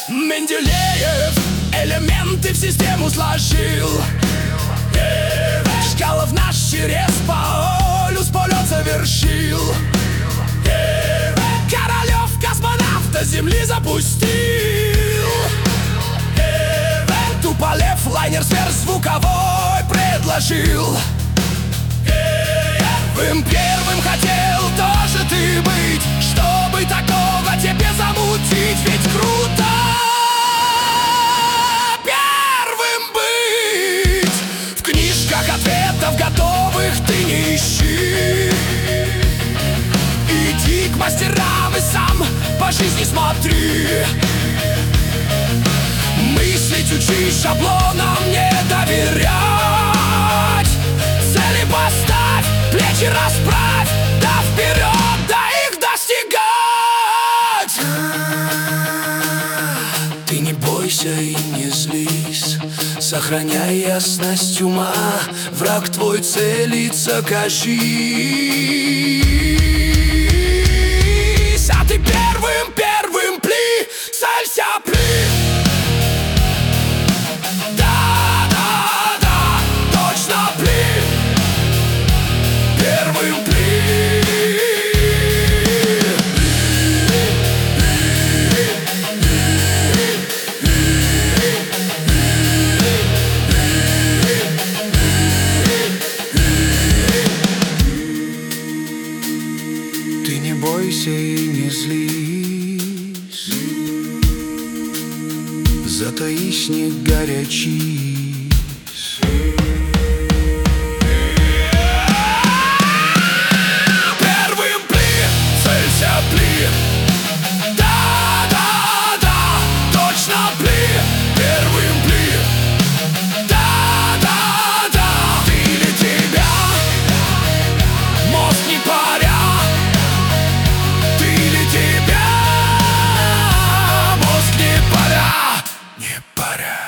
Менделеев элементы в систему сложил. Чкалов наш через полюс полет завершил. Королев космонавта Земли запустил. Туполев лайнер сверхзвуковой предложил. Первым хотел тоже ты быть, чтобы такого тебе замутить. Ведь круто первым быть. В книжках ответов готовых ты не ищи. Иди к мастерам и сам по жизни смотри. Мыслить учи, шаблонам не доверять. Цели поставь, плечи расправь, да вперед, да их достигать. Ты не бойся и не злись, сохраняй ясность ума. Враг твой целится, кажись. А ты первым пли, целься, пли. Ты не бойся и не злись, затаись, не горячись. Первым пли, целься, пли. Да, точно пли. Первым пли. Да, ты или тебя, мозг не паря. Ты или тебя, мозг не паря. Не паря.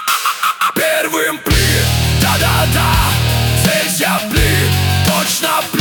Первым пли. Да, целься, пли. Точно